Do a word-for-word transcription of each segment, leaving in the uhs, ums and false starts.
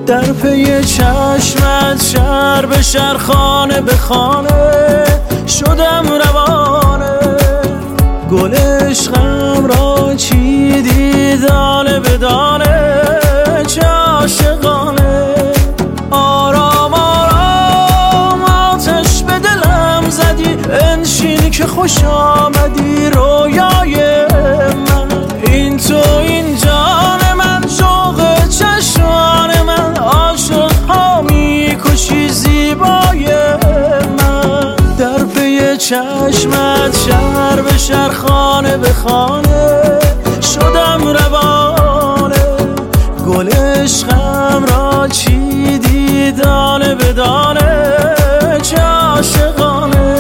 در پی چشمت شهر به شهر خانه به خانه شدم روانه. گل عشقم را چیدی دانه به دانه، چه عاشقانه. آرام آرام آتش به دلم زدی، انشین که خوش آمدی رویای من. این تو این جان من، شوق چشمان من، عاشق ها میکشی زیبای من. در پی چشمت شهر به شهر خانه به خانه شدم روانه. گل عشقم را چیدی دانه به دانه، چه عاشقانه.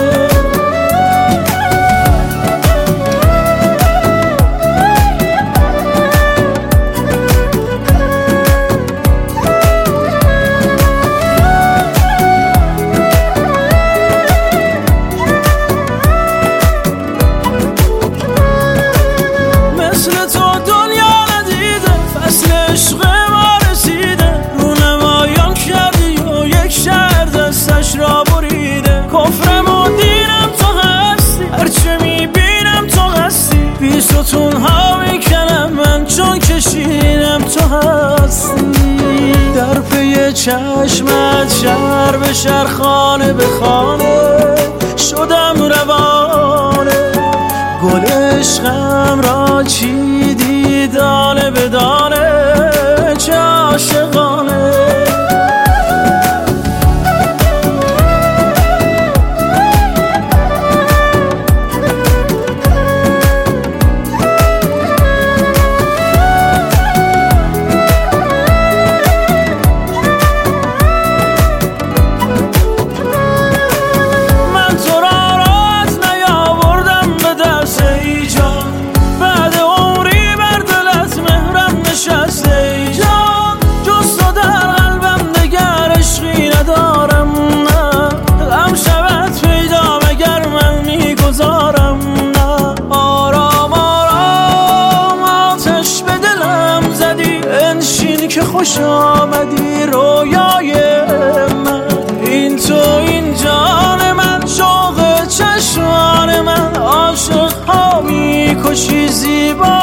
ستون ها میکنم من چون کشیدم تو هستی. در پی چشمت شهر به شهر خانه به خانه شدم روانه. گل عشقم را چیدی دانه به دانه، چه عاشقانه. که خوش آمدی رویای من. این تو این جان من، شوق چشمان من، عاشق ها میکشی زیبا